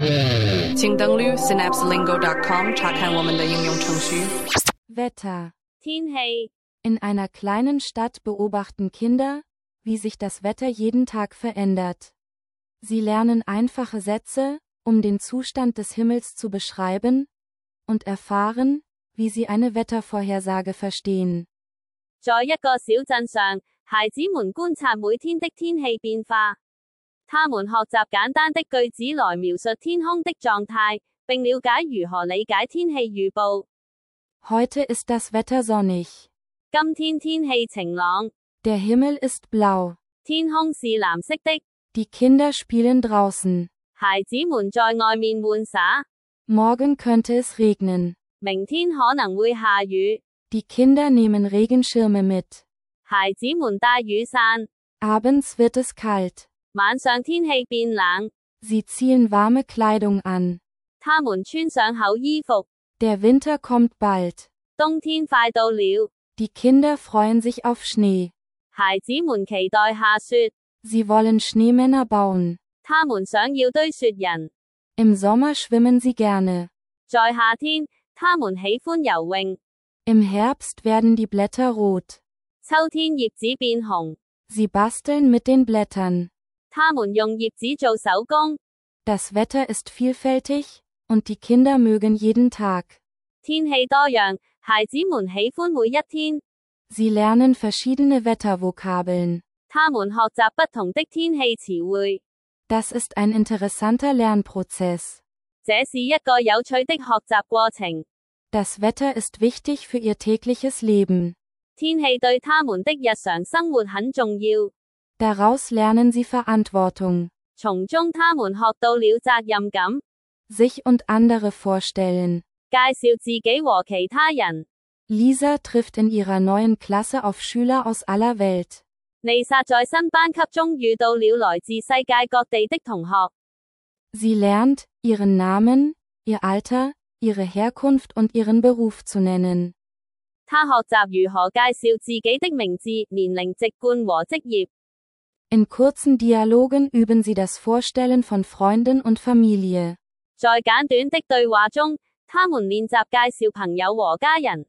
请登录 synapselingo.com 查看我们的应用程序。 Wetter. 天氣 In einer kleinen Stadt beobachten Kinder, wie sich das Wetter jeden Tag verändert. Sie lernen einfache Sätze, um den Zustand des Himmels zu beschreiben, und erfahren, wie sie eine Wettervorhersage verstehen. 在一個小鎮上，孩子們觀察每天的天氣變化。他們學習簡單的句子來描述天空的狀態，並了解如何理解天氣預報。 Heute ist das Wetter sonnig. 今天天氣晴朗， Der Himmel ist blau. 天空是藍色的， Die Kinder spielen draußen. 孩子們在外面玩耍。 Morgen könnte es regnen. 明天可能會下雨， Die Kinder nehmen Regenschirme mit. 孩子們帶雨傘。 Abends wird es kalt. 晚上天氣變冷， Sie ziehen warme Kleidung an. 他們穿上厚衣服。 Der Winter kommt bald. 冬天快到了， Die Kinder freuen sich auf Schnee. 孩子們期待下雪。 Sie wollen Schneemänner bauen. 他們想要堆雪人。 Im Sommer schwimmen sie gerne. 在夏天，他們喜歡游泳。 Im Herbst werden die Blätter rot. 秋天葉子變紅， Sie basteln mit den Blättern. 他們用葉子做手工。 Das Wetter ist vielfältig, und die Kinder mögen jeden Tag. 天氣多樣，孩子們喜歡每一天。 Sie lernen verschiedene Wettervokabeln. 他們學習不同的天氣詞彙。 Das ist ein interessanter Lernprozess. 這是一個有趣的學習過程。 Das Wetter ist wichtig für ihr tägliches Leben. 天氣對他們的日常生活很重要。 Daraus lernen sie Verantwortung. 從中他們學到了責任感， Sich und andere vorstellen. 介紹自己和其他人。 Lisa trifft in ihrer neuen Klasse auf Schüler aus aller Welt. 麗莎在新班級中遇到了來自世界各地的同學。 Sie lernt, ihren Namen, ihr Alter, ihre Herkunft und ihren Beruf zu nennen. 她學習如何介紹自己的名字、年齡、籍貫和職業。 In kurzen Dialogen üben sie das Vorstellen von Freunden und Familie. 在簡短的對話中，他們練習介紹朋友和家人。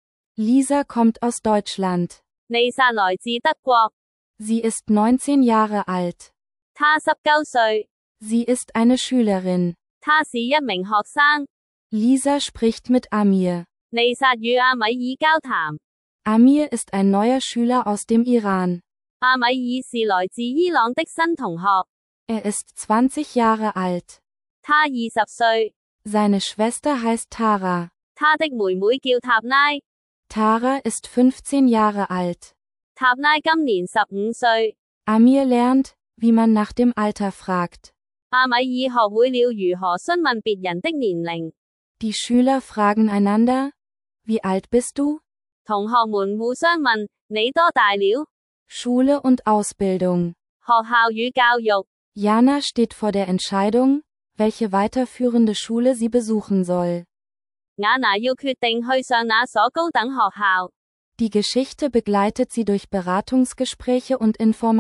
Lisa kommt aus Deutschland. 麗莎來自德國， Sie ist 19 Jahre alt. 她19歲， Sie ist eine Schülerin. 她是一名學生。 Lisa spricht mit Amir. 麗莎與阿米爾交談。 Amir ist ein neuer Schüler aus dem Iran. 阿米爾是來自伊朗的新同學， Er ist 20 Jahre alt. 他20歲。 Seine Schwester heißt Tara. 他的妹妹叫塔拉， Tara ist 15 Jahre alt. 塔拉今年15歲。 Amir lernt, wie man nach dem Alter fragt. 阿米爾學會了如何詢問別人的年齡。 Die Schüler fragen einander, wie alt bist du? 同學們互相問，你多大了？ Schule und Ausbildung. 學校與教育。 Jana steht vor der Entscheidung, welche weiterführende Schule sie besuchen soll. 雅娜要決定去上哪所高等學校。 Die Geschichte begleitet sie durch Beratungsgespräche und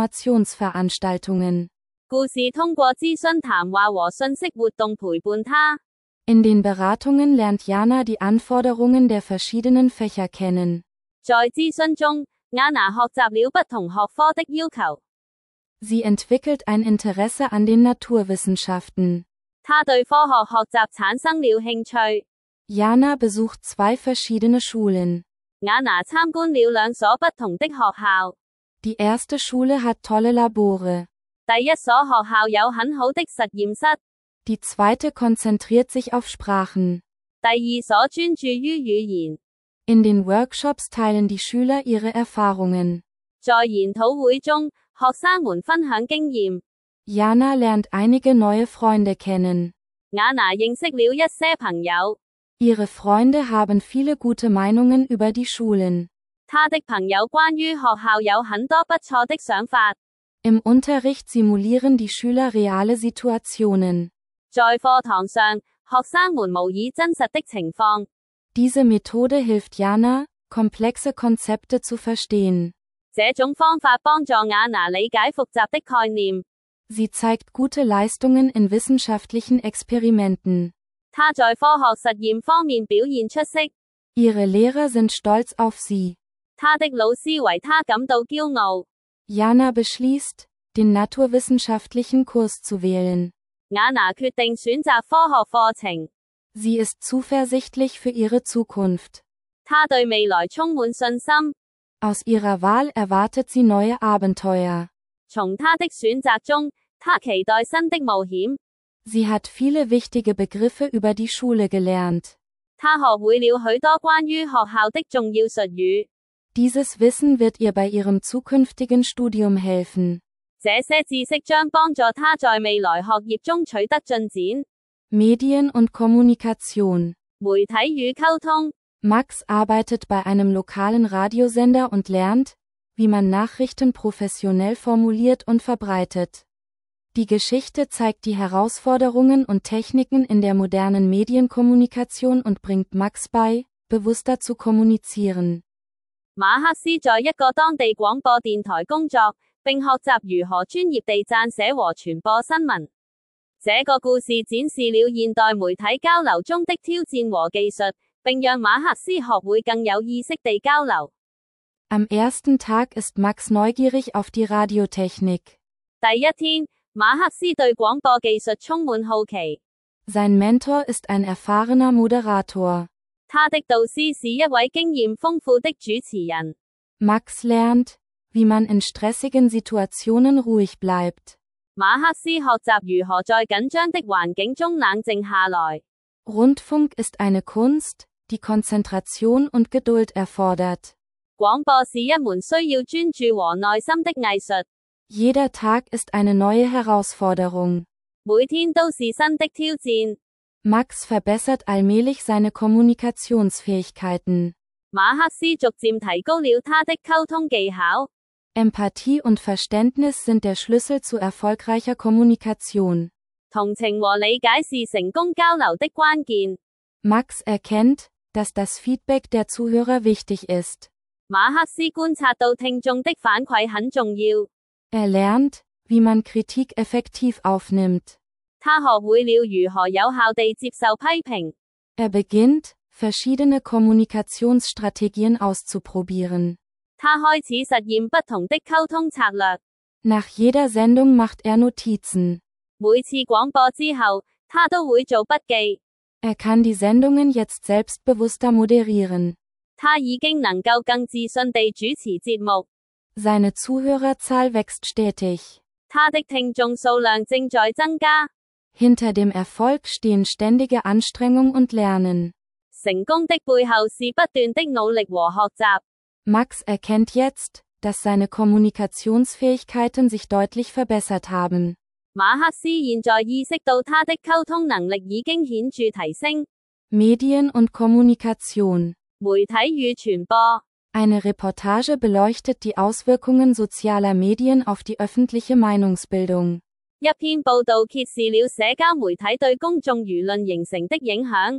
Informationsveranstaltungen. 故事通過諮詢談話和信息活動陪伴她。 In den Beratungen lernt Jana die Anforderungen der verschiedenen Fächer kennen. 在諮詢中，雅娜學習了不同學科的要求。 Sie entwickelt ein Interesse an den Naturwissenschaften. 她對科學學習產生了興趣。 Jana besucht 2 verschiedene Schulen. 雅娜參觀了2所不同的學校。 Die erste Schule hat tolle Labore. 第一所學校有很好的實驗室， Die zweite konzentriert sich auf Sprachen. 第二所專注於語言。 In den Workshops teilen die Schüler ihre Erfahrungen. 在研討會中，學生們分享經驗。 Jana lernt einige neue Freunde kennen. 雅娜認識了一些朋友。 Ihre Freunde haben viele gute Meinungen über die Schulen. 她的朋友關於學校有很多不錯的想法。 Im Unterricht simulieren die Schüler reale Situationen. 在課堂上，學生們模擬真實的情況。 Diese Methode hilft Jana, komplexe Konzepte zu verstehen. 這種方法幫助雅娜理解複雜的概念。 Sie zeigt gute Leistungen in wissenschaftlichen Experimenten. 她在科學實驗方面表現出色。 Ihre Lehrer sind stolz auf sie. 她的老師為她感到驕傲。 Jana beschließt, den naturwissenschaftlichen Kurs zu wählen. 雅娜決定選擇科學課程。 Sie ist zuversichtlich für ihre Zukunft. 她對未來充滿信心。 Aus ihrer Wahl erwartet sie neue Abenteuer. 從她的選擇中，她期待新的冒險。 Sie hat viele wichtige Begriffe über die Schule gelernt. 她學會了許多關於學校的重要術語。 Dieses Wissen wird ihr bei ihrem zukünftigen Studium helfen. 這些知識將幫助她在未來學業中取得進展。 Medien und Kommunikation. 媒體與溝通。 Max arbeitet bei einem lokalen Radiosender und lernt, wie man Nachrichten professionell formuliert und verbreitet. Die Geschichte zeigt die Herausforderungen und Techniken in der modernen Medienkommunikation und bringt Max bei, bewusster zu kommunizieren. 馬克思在一個當地廣播電台工作，並學習如何專業地撰寫和傳播新聞。這個故事展示了現代媒體交流中的挑戰和技術，並讓馬克思學會更有意識地交流。 Am ersten Tag ist Max neugierig auf die Radiotechnik. 第一天，馬克思對廣播技術充滿好奇。 Sein Mentor ist ein erfahrener Moderator. 他的導師是一位經驗豐富的主持人。 Max lernt, wie man in stressigen Situationen ruhig bleibt. 馬克思學習如何在緊張的環境中冷靜下來。 Rundfunk ist eine Kunst, die Konzentration und Geduld erfordert. 廣播是一門需要專注和耐心的藝術。 Jeder Tag ist eine neue Herausforderung. 每天都是新的挑戰。 Max verbessert allmählich seine Kommunikationsfähigkeiten. 馬克思逐漸提高了他的溝通技巧。 Empathie und Verständnis sind der Schlüssel zu erfolgreicher Kommunikation. 同情和理解是成功交流的關鍵。 Max erkennt, dass das Feedback der Zuhörer wichtig ist. 馬克思觀察到聽眾的反饋很重要。 Er lernt, wie man Kritik effektiv aufnimmt. 他學會了如何有效地接受批評。 Er beginnt, verschiedene Kommunikationsstrategien auszuprobieren. 他開始實驗不同的溝通策略。 Nach jeder Sendung macht er Notizen. 每次廣播之後，他都會做筆記。 Er kann die Sendungen jetzt selbstbewusster moderieren. 他已經能夠更自信地主持節目。 Seine Zuhörerzahl wächst stetig. 他的聽眾數量正在增加。 Hinter dem Erfolg stehen ständige Anstrengung und Lernen. 成功的背後是不斷的努力和學習。 Max erkennt jetzt, dass seine Kommunikationsfähigkeiten sich deutlich verbessert haben. 馬克思現在意識到他的溝通能力已經顯著提升。 Medien und Kommunikation. 媒體與傳播。 Eine Reportage beleuchtet die Auswirkungen sozialer Medien auf die öffentliche Meinungsbildung. 一篇報導揭示了社交媒體對公眾輿論形成的影響。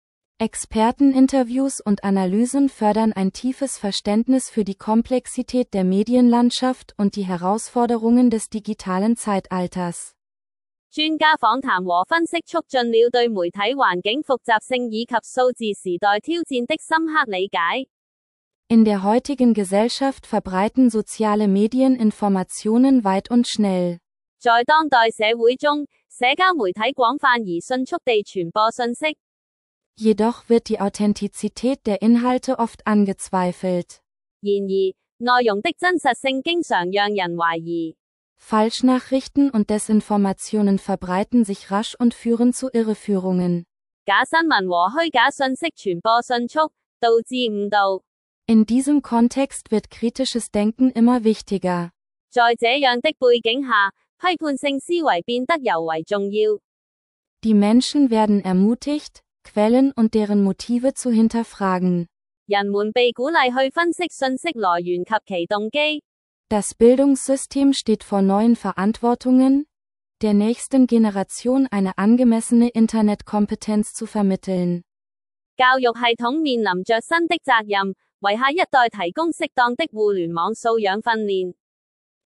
Experteninterviews und Analysen fördern ein tiefes Verständnis für die Komplexität der Medienlandschaft und die Herausforderungen des digitalen Zeitalters. 專家訪談和分析促進了對媒體環境複雜性以及數字時代挑戰的深刻理解。 In der heutigen Gesellschaft verbreiten soziale Medien Informationen weit und schnell. 在當代社會中，社交媒體廣泛而迅速地傳播信息。 Jedoch wird die Authentizität der Inhalte oft angezweifelt. 然而，內容的真實性經常讓人懷疑。 Falschnachrichten und Desinformationen verbreiten sich rasch und führen zu Irreführungen. 假新聞和虛假信息傳播迅速，導致誤導。 In diesem Kontext wird kritisches Denken immer wichtiger. 在這樣的背景下，批判性思維變得尤為重要。 Die Menschen werden ermutigt, Quellen und deren Motive zu hinterfragen. 人們被鼓勵去分析信息來源及其動機。 Das Bildungssystem steht vor neuen Verantwortungen, der nächsten Generation eine angemessene Internetkompetenz zu vermitteln. 教育系統面臨着新的責任，為下一代提供適當的互聯網素養訓練。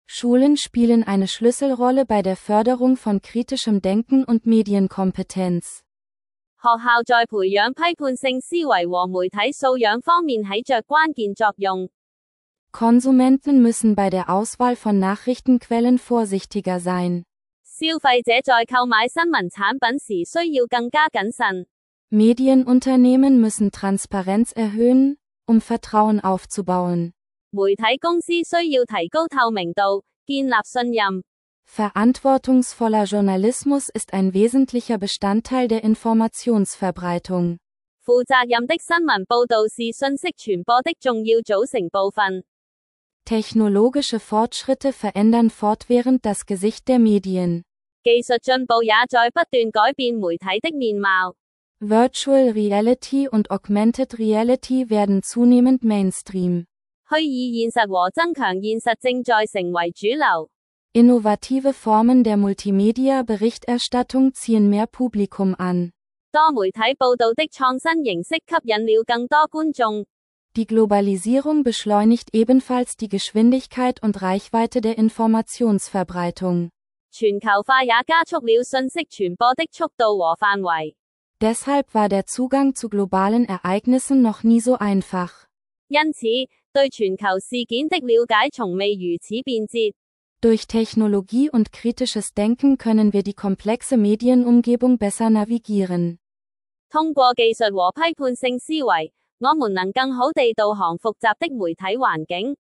Schulen spielen eine Schlüsselrolle bei der Förderung von kritischem Denken und Medienkompetenz. 學校在培養批判性思維和媒體素養方面起着關鍵作用。 Konsumenten müssen bei der Auswahl von Nachrichtenquellen vorsichtiger sein. 消費者在購買新聞產品時需要更加謹慎。 Medienunternehmen müssen Transparenz erhöhen, um Vertrauen aufzubauen. 媒體公司需要提高透明度，建立信任。 Verantwortungsvoller Journalismus ist ein wesentlicher Bestandteil der Informationsverbreitung. 負責任的新聞報導是信息傳播的重要組成部分。 Technologische Fortschritte verändern fortwährend das Gesicht der Medien. 技術進步也在不斷改變媒體的面貌。 Virtual Reality und Augmented Reality werden zunehmend Mainstream. 虛擬現實和增強現實正在成為主流。 Innovative Formen der Multimedia-Berichterstattung ziehen mehr Publikum an. 多媒體報導的創新形式吸引了更多觀眾。 Die Globalisierung beschleunigt ebenfalls die Geschwindigkeit und Reichweite der Informationsverbreitung. 全球化也加速了信息傳播的速度和範圍。 Deshalb war der Zugang zu globalen Ereignissen noch nie so einfach. 因此，對全球事件的了解從未如此便捷。 Durch Technologie und kritisches Denken können wir die komplexe Medienumgebung besser navigieren. 通過技術和批判性思維，我們能更好地導航複雜的媒體環境。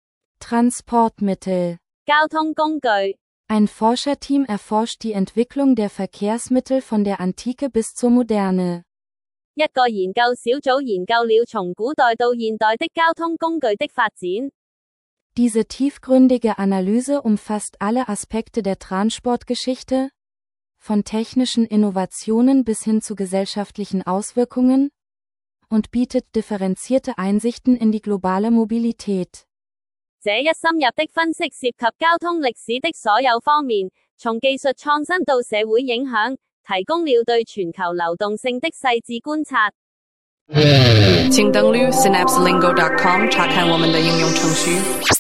Transportmittel. 交通工具。 Ein Forscherteam erforscht die Entwicklung der Verkehrsmittel von der Antike bis zur Moderne. 一個研究小組研究了從古代到現代的交通工具的發展。 Diese tiefgründige Analyse umfasst alle Aspekte der Transportgeschichte, von technischen Innovationen bis hin zu gesellschaftlichen Auswirkungen, und bietet differenzierte Einsichten in die globale Mobilität. 這一深入的分析涉及交通歷史的所有方面，從技術創新到社會影響，提供了對全球流動性的細緻觀察。 请登录 synapselingo.com 查看我们的应用程序。